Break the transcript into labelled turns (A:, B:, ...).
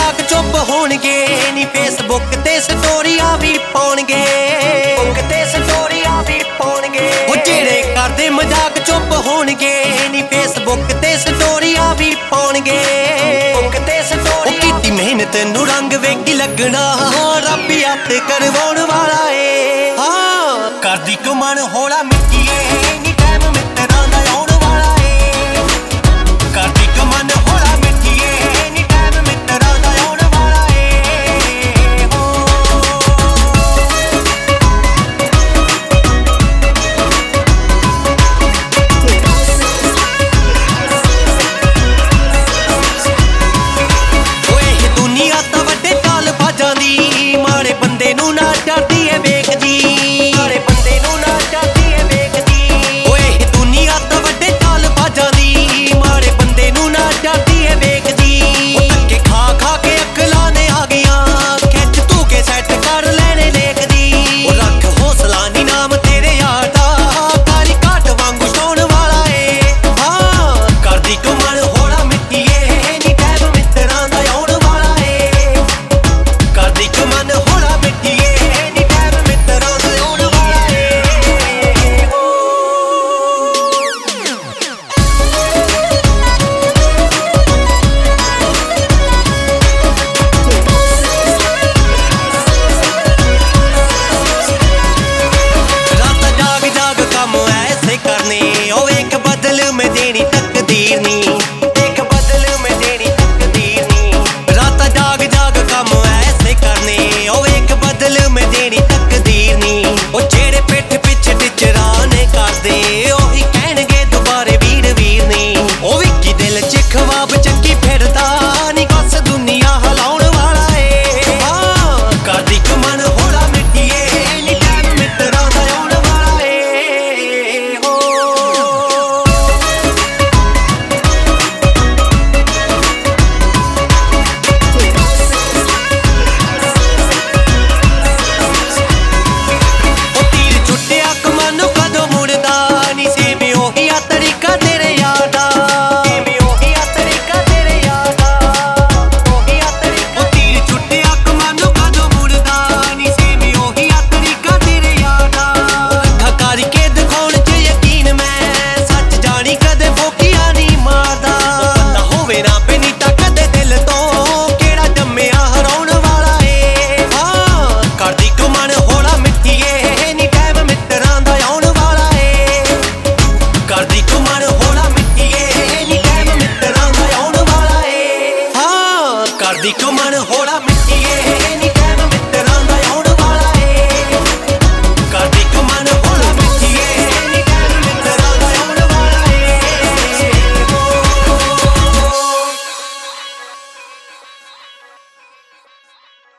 A: मजाक चुप होणगे नी फेसबुक ते स्टोरियां भी पाउणगे जेड़े करदे मजाक चुप होणगे नी फेसबुक ते स्टोरियां भी पाउणगे कीती मेहनत नूं रंग वेगी लगना रब हत्थ करवाउण वाला ए हाँ करदी कमन होला मिट्टीए नी टाइम मित्तरां दा आउण वाला ए करदी कमन होला मिट्टीए नी टाइम मित्तरां दा आउण वाला ए ओए दुनिया तां वड्डे टाल बाजां दी माड़े बंदे नूं ना डरदी ए वेखदी करदी कमन होला मिट्टीए नी